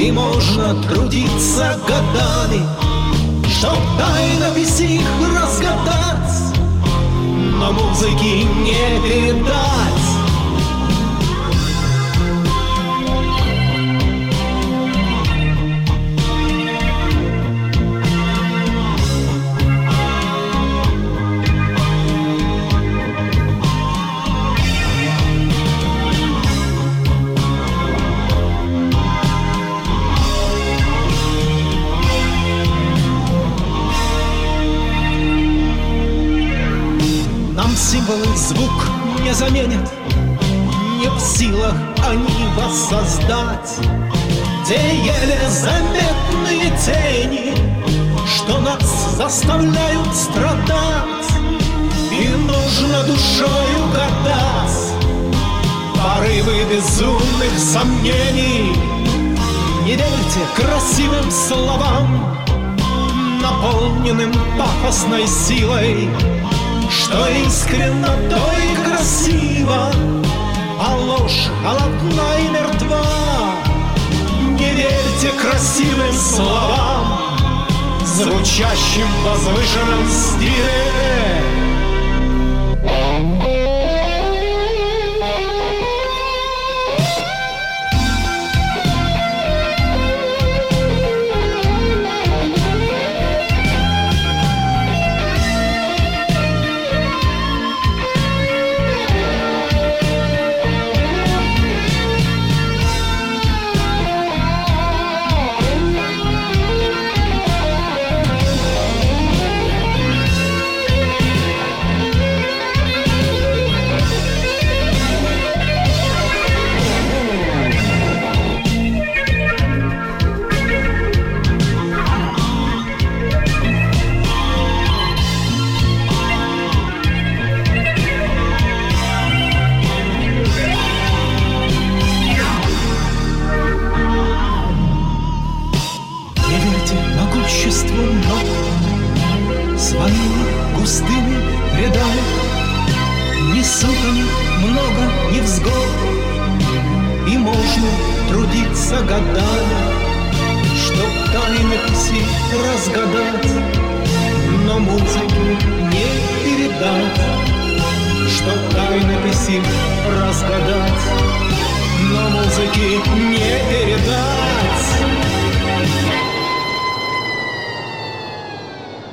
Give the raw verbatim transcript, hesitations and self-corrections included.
И можно трудиться годами, чтоб тайнопись их разгадать, но музыки не передать. Символы звук не заменят, не в силах они воссоздать те еле заметные тени, что нас заставляют страдать. И нужно душою гадать порывы безумных сомнений. Не верьте красивым словам, наполненным пафосной силой, что искренно, то и красиво, а ложь холодна и мертва. Не верьте красивым словам, звучащим в возвышенном стиле. Своими густыми рядами несут они много невзгод, и можно трудиться годами, чтоб тайнописи разгадать, но музыки не передать. Чтоб тайнописи разгадать, но музыки не